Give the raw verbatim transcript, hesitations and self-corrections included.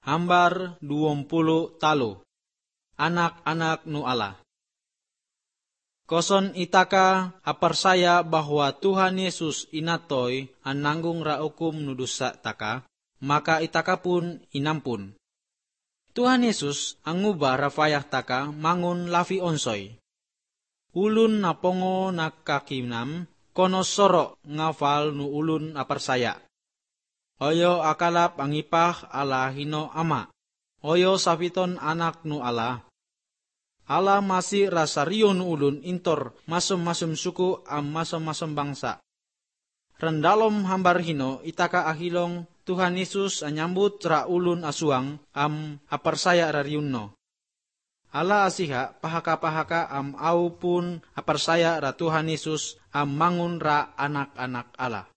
Hambar duom puluh talo. Anak-anak nu Allah. Koson itaka aparsaya bahwa Tuhan Yesus inatoy ananggung ra hukum nu dosa taka, maka itaka pun inampun. Tuhan Yesus ang ngubah rafayah taka mangun lafi onsoy. Ulun na pongo nakakinam, kono sorok ngafal nu ulun aparsaya. Oyo akalap ang ipah ala hino ama. Oyo safiton anak nu ala. Ala masih rasarion ulun intor masum-masum suku am masum-masum bangsa. Rendalom hambar hino itaka ahilong Tuhan Yesus anyambut ra ulun asuang am aparsaya rariunno. Ala asiha pahaka-pahaka am au pun aparsaya ra Tuhan Yesus am mangun ra anak-anak Allah.